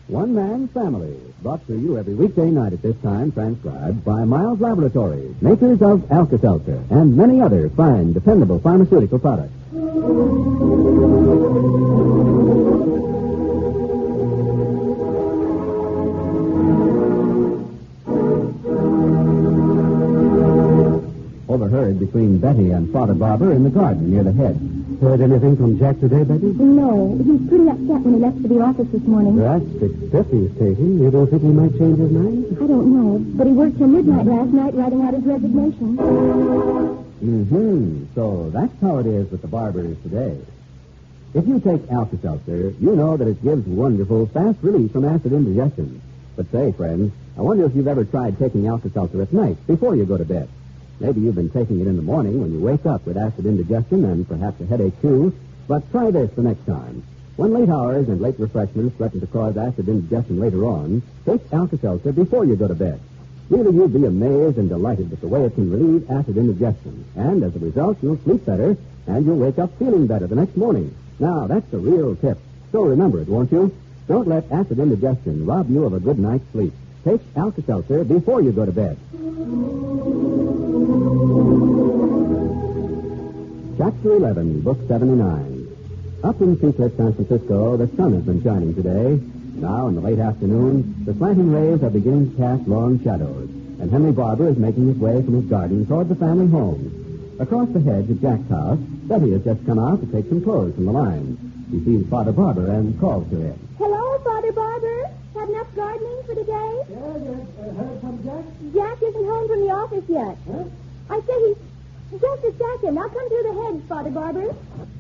One Man's Family, brought to you every weekday night at this time, transcribed by Miles Laboratories, makers of Alka-Seltzer, and many other fine, dependable pharmaceutical products. Overheard between Betty and Father Barber in the garden near the hedge. Heard anything from Jack today, Betty? No. He was pretty upset when he left for the office this morning. Drastic step he's taking. You don't think he might change his mind? I don't know. But he worked till midnight last night writing out his resignation. So that's how it is with the Barbers today. If you take Alka-Seltzer, you know that it gives wonderful, fast relief from acid indigestion. But say, friends, I wonder if you've ever tried taking Alka-Seltzer at night before you go to bed. Maybe you've been taking it in the morning when you wake up with acid indigestion and perhaps a headache, too. But try this the next time. When late hours and late refreshments threaten to cause acid indigestion later on, take Alka-Seltzer before you go to bed. Really, you'll be amazed and delighted with the way it can relieve acid indigestion. And as a result, you'll sleep better, and you'll wake up feeling better the next morning. Now, that's a real tip. So remember it, won't you? Don't let acid indigestion rob you of a good night's sleep. Take Alka-Seltzer before you go to bed. Chapter 11, Book 79. Up in Seacliff, San Francisco, the sun has been shining today. Now, in the late afternoon, the slanting rays are beginning to cast long shadows, and Henry Barber is making his way from his garden toward the family home. Across the hedge at Jack's house, Betty has just come out to take some clothes from the line. She sees Father Barber and calls to him. Hello, Father Barber. Had enough gardening for today? Yeah, heard from Jack? Jack isn't home from the office yet. Huh? I say he's just a second. I'll come through the hedge, Father Barber.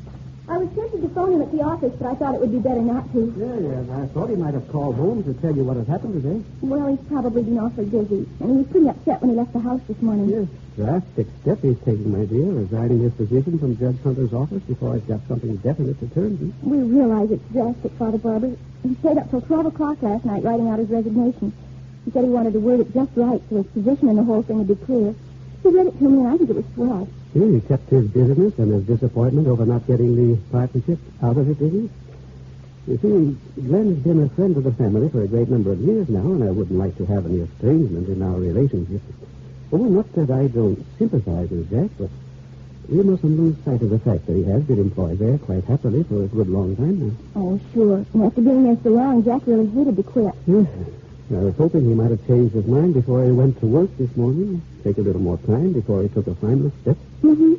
I was tempted to phone him at the office, but I thought it would be better not to. Yeah. I thought he might have called home to tell you what had happened today. Well, he's probably been awfully busy, and he was pretty upset when he left the house this morning. Yes, drastic step he's taking, my dear, resigning his position from Judge Hunter's office before he's got something definite to turn to. We realize it's drastic, Father Barber. He stayed up till 12 o'clock last night writing out his resignation. He said he wanted to word it just right so his position in the whole thing would be clear. He read it to me, and I think it was swell. Yeah, he kept his bitterness and his disappointment over not getting the partnership out of it, did he? You see, Glenn's been a friend of the family for a great number of years now, and I wouldn't like to have any estrangement in our relationship. Oh, not that I don't sympathize with Jack, but we mustn't lose sight of the fact that he has been employed there quite happily for a good long time now. Oh, sure. And after being there so long, Jack really hated to quit. Yes. I was hoping he might have changed his mind before he went to work this morning. Take a little more time before he took a final step. Mm-hmm.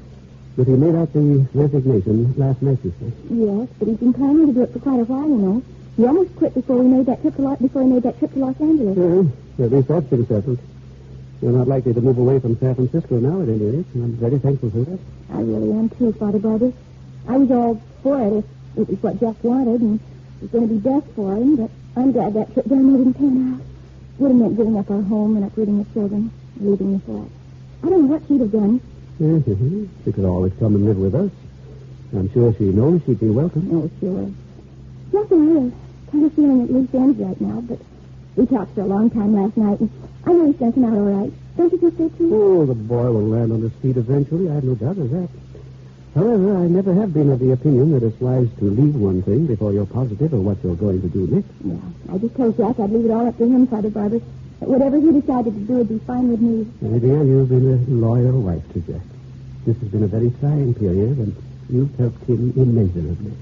But he made out the resignation last night, you say? Yes, but he's been planning to do it for quite a while, you know. He almost quit before he made that trip to Los Angeles. Yeah, at least that's been settled. You're not likely to move away from San Francisco now, at any rate. I'm very thankful for that. I really am, too, Father Barber. I was all for it if it was what Jack wanted, and it was going to be best for him, but I'm glad that trip down there didn't pan out. Would have meant giving up our home and uprooting the children, leaving the flat. I don't know what she'd have done. Yes. She could always come and live with us. I'm sure she knows she'd be welcome. Oh, sure. Nothing real. Kind of feeling at loose ends right now, but we talked for a long time last night, and I know he's going to come out all right. Don't you think so, too? Oh, the boy will land on his feet eventually. I have no doubt of that. However, I never have been of the opinion that it's wise to leave one thing before you're positive of what you're going to do next. Yeah, I just told Jack I'd leave it all up to him, Father Barber. That whatever he decided to do would be fine with me. My dear, you've been a loyal wife to Jack. This has been a very trying period, and you've helped him immeasurably.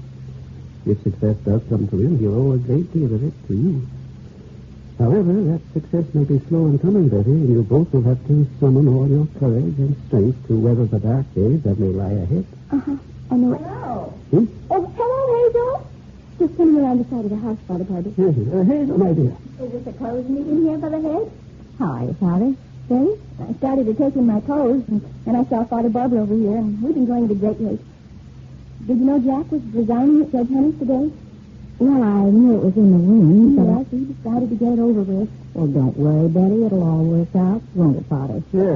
If success does come to him, he'll owe a great deal of it to you. However, that success may be slow in coming, Betty, and you both will have to summon all your courage and strength to weather the dark days that may lie ahead. Uh-huh. I know it. Hello. Oh, hello, Hazel. Just coming around the side of the house, Father Barber. Hazel, my dear. Is this a clothes meeting here for the head? How are you, Father? Say, I started to take in my clothes, and then I saw Father Barber over here, and we've been going to the Great Lake. Did you know Jack was resigning at Judge Hunter's today? Well, I knew it was in the wind, but Yes, he decided to get it over with. Well, don't worry, Betty. It'll all work out, won't it, Father? Yes.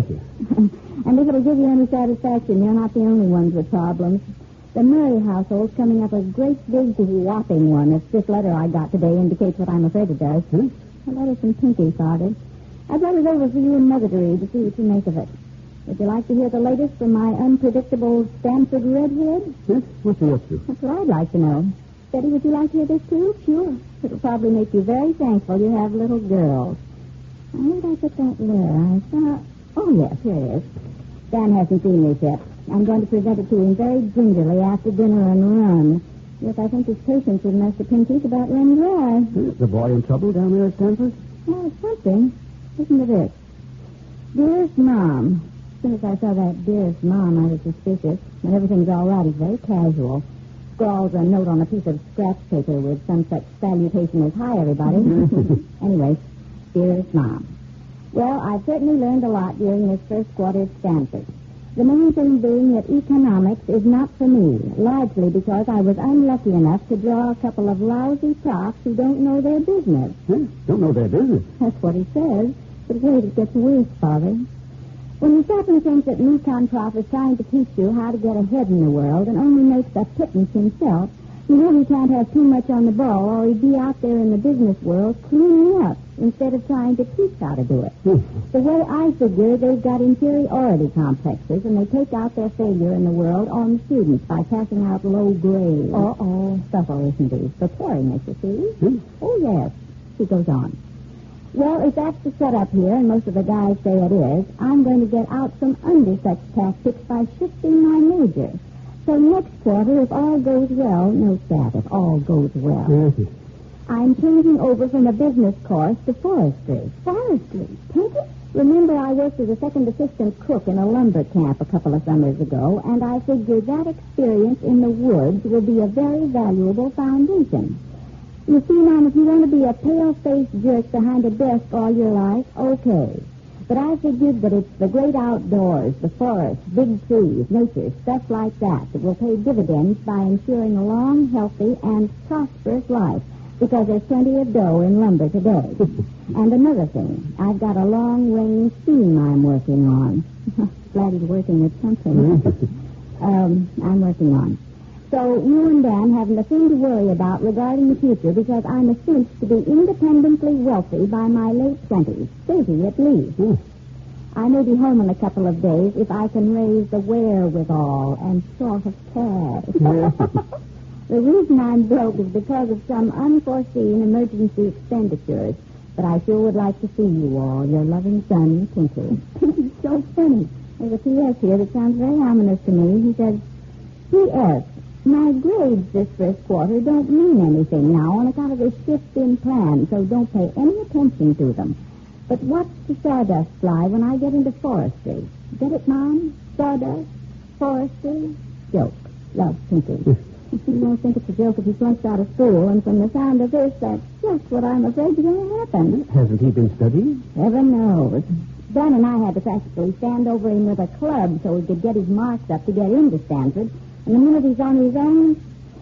And if it'll give you any satisfaction, you're not the only ones with problems. The Murray household's coming up a great big whopping one, if this letter I got today indicates what I'm afraid it does. Huh? A letter from Pinky, Father. I brought it over for you and Mother to read to see what you make of it. Would you like to hear the latest from my unpredictable Stanford redhead? Huh? What's he up to? That's what I'd like to know. Betty, would you like to hear this, too? Sure. It'll probably make you very thankful you have little girls. Where did I put that letter? I saw... Oh, yes, here it is. Dan hasn't seen this yet. I'm going to present it to him very gingerly after dinner and run. Yes, I think his patience with Master Pinky's about run dry. Is the boy in trouble down there at Stanford? Well, it's something. Listen to this. Dearest Mom. As soon as I saw that dearest Mom, I was suspicious. When everything's all right, it's very casual. Scrawls a note on a piece of scratch paper with some such salutation as, hi, everybody. Anyway, dearest Mom. Well, I've certainly learned a lot during this first quarter at Stanford. The main thing being that economics is not for me, largely because I was unlucky enough to draw a couple of lousy profs who don't know their business. Don't know their business. That's what he says. But wait, it gets worse, Father. When you stop and think that an econ prof is trying to teach you how to get ahead in the world and only makes a pittance himself, you really can't have too much on the ball or he'd be out there in the business world cleaning up instead of trying to teach how to do it. The way I figure, they've got inferiority complexes and they take out their failure in the world on students by passing out low grades. Subtle, isn't he? Preparing us, you see. Oh, yes. He goes on. Well, if that's the setup here, and most of the guys say it is, I'm going to get out from under such tactics by shifting my major. So next quarter, if all goes well, note that, if all goes well, I'm changing over from a business course to forestry. Forestry? Pinky? Remember, I worked as a second assistant cook in a lumber camp a couple of summers ago, and I figure that experience in the woods will be a very valuable foundation. You see, Mom, if you want to be a pale-faced jerk behind a desk all your life, okay. But I figured that it's the great outdoors, the forest, big trees, nature, stuff like that will pay dividends by ensuring a long, healthy, and prosperous life, because there's plenty of dough in lumber today. And another thing, I've got a long-range scheme I'm working on. Glad he's working at something. I'm working on. So you and Dan have nothing to worry about regarding the future because I'm a cinch to be independently wealthy by my late 20s, 30 at least. I may be home in a couple of days if I can raise the wherewithal and sort of cash. The reason I'm broke is because of some unforeseen emergency expenditures, but I sure would like to see you all, your loving son, Pinky. Pinky's so funny. There's a P.S. here that sounds very ominous to me. He says, P.S. My grades this first quarter don't mean anything now on account of the shift in plan, so don't pay any attention to them. But watch the sawdust fly when I get into forestry. Get it, Mom? Sawdust? Forestry? Joke. Love, Pinky. You don't think it's a joke if he flunks out of school, and from the sound of this, that's just what I'm afraid is going to happen. Hasn't he been studying? Heaven knows. Dan and I had to practically stand over him with a club so he could get his marks up to get into Stanford. And the minute he's on his own,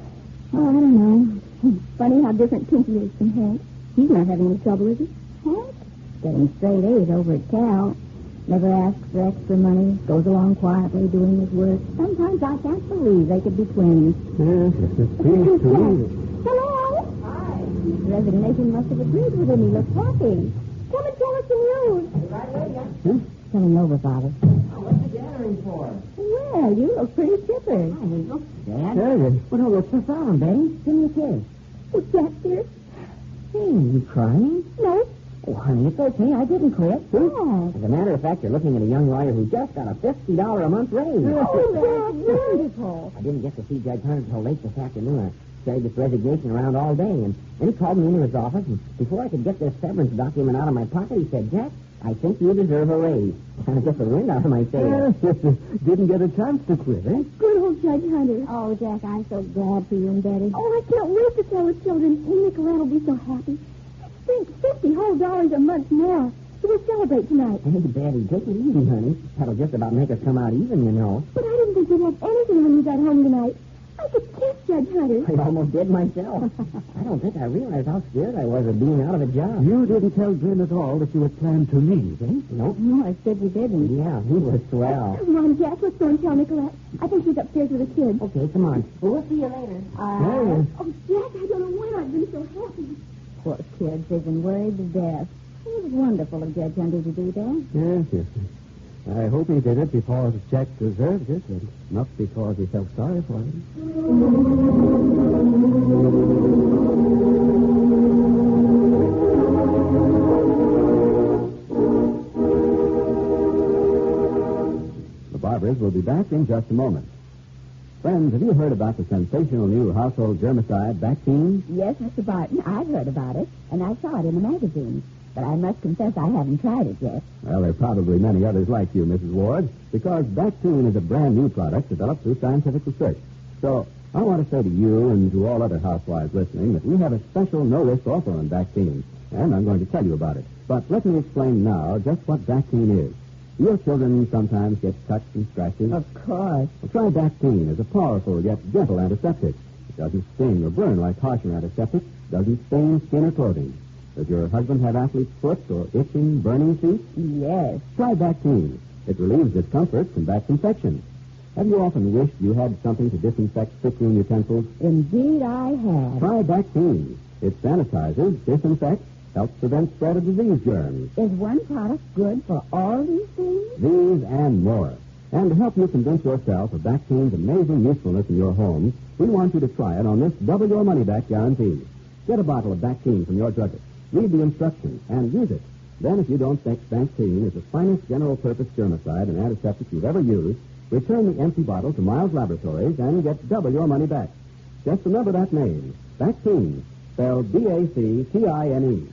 I don't know. Funny how different Pinky is from Hank. He's not having any trouble, is he? Hank? Getting straight A's over at Cal. Never asks for extra money. Goes along quietly doing his work. Sometimes I can't believe they could be twins. Yes, it seems to me. Hello? Hi. His resignation must have agreed with him. He looks happy. Come and tell us the news. Right later. Coming over, Father. What's the gathering for? Well, you look pretty chipper. Hi, Hazel. Dad? Hey, Well, no, what's the problem, Betty? Give me a kiss. Oh, Jack, dear. Hey, are you crying? No. Oh, honey, it's okay. I didn't quit. Yes. As a matter of fact, you're looking at a young lawyer who just got a $50 a month raise. Oh, Jack, wonderful. I didn't get to see Judge Hunter until late this afternoon. I carried this resignation around all day, and then he called me into his office, and before I could get this severance document out of my pocket, he said, Jack, I think you deserve a raise. Kind of took the wind out of my sails. didn't get a chance to quit, eh? Good old Judge Hunter. Oh, Jack, I'm so glad for you and Betty. Oh, I can't wait to tell the children. Hey, Nicolette will be so happy. Think, $50 whole a month more. We'll celebrate tonight. Hey, Betty, take it easy, honey. That'll just about make us come out even, you know. But I didn't think you'd have anything when you got home tonight. I could kiss Judge Hunter. I almost did myself. I don't think I realized how scared I was of being out of a job. You didn't tell Glenn at all that you had planned to leave, eh? Nope. No, I said you didn't. Yeah, he was swell. Come on, Jack. Let's go and tell Nicolette. I think she's upstairs with the kids. Okay, come on. Well, we'll see you later. Oh, Jack, I don't know when I've been so happy. Poor kids, they've been worried to death. It was wonderful of Judge Hunter to do that. Yes, yes. I hope he did it because Jack deserved it, and not because he felt sorry for him. be back in just a moment. Friends, have you heard about the sensational new household germicide, Bactine? Yes, Mr. Barton, I've heard about it, and I saw it in the magazine. But I must confess I haven't tried it yet. Well, there are probably many others like you, Mrs. Ward, because Bactine is a brand new product developed through scientific research. So I want to say to you and to all other housewives listening that we have a special no-risk offer on Bactine, and I'm going to tell you about it. But let me explain now just what Bactine is. Your children sometimes get cuts and scratches. Of course. Well, try Bactine as a powerful yet gentle antiseptic. It doesn't sting or burn like harsher antiseptics, doesn't stain skin or clothing. Does your husband have athlete's foot or itching, burning feet? Yes. Try Bactine. It relieves discomfort, combats infection. Have you often wished you had something to disinfect kitchen utensils? Indeed, I have. Try Bactine. It sanitizes, disinfects, helps prevent spread of disease germs. Is one product good for all these things? These and more. And to help you convince yourself of Bactine's amazing usefulness in your home, we want you to try it on this double your money back guarantee. Get a bottle of Bactine from your druggist. Read the instructions and use it. Then, if you don't think Bactine is the finest general-purpose germicide and antiseptic you've ever used, return the empty bottle to Miles Laboratories and get double your money back. Just remember that name, Bactine, spelled B-A-C-T-I-N-E.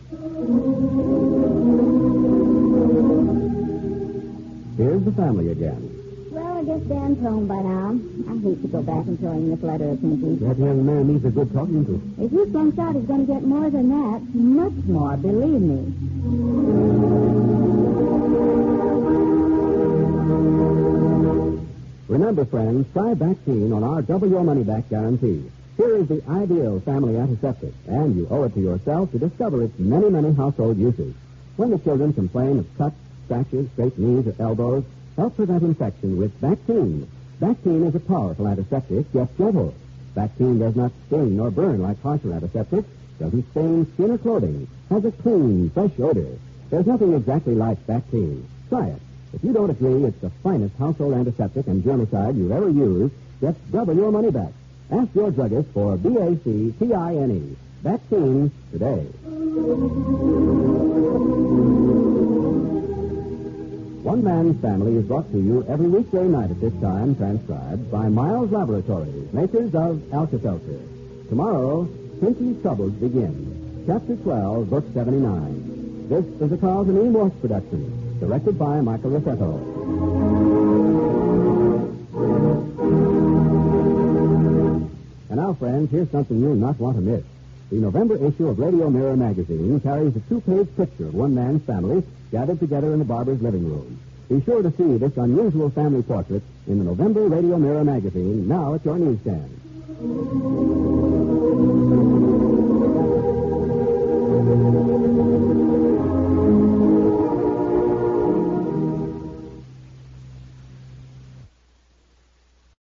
Here's the family again. Well, I guess Dan's home by now. I hate to go back and tell him this letter of Pinky's. That young man needs a good talking to. If he flunks out, he's going to get more than that. Much more, believe me. Remember, friends, try Bactine on our double your money back guarantee. Here is the ideal family antiseptic, and you owe it to yourself to discover its many, many household uses. When the children complain of cuts, scratches, scraped knees, or elbows, help prevent infection with Bactine. Bactine is a powerful antiseptic, yet gentle. Bactine does not sting or burn like harsher antiseptics, doesn't stain skin or clothing, has a clean, fresh odor. There's nothing exactly like Bactine. Try it. If you don't agree it's the finest household antiseptic and germicide you've ever used, just double your money back. Ask your druggist for Bactine, Bactine, today. One Man's Family is brought to you every weekday night at this time, transcribed by Miles Laboratories, makers of Alka-Seltzer. Tomorrow, Pinky's Troubles begin. Chapter 12, Book 79. This is a Carlton E. Morse production, directed by Michael Rossetto. And now, friends, here's something you'll not want to miss. The November issue of Radio Mirror magazine carries a 2-page picture of one man's family gathered together in the barber's living room. Be sure to see this unusual family portrait in the November Radio Mirror magazine, now at your newsstand.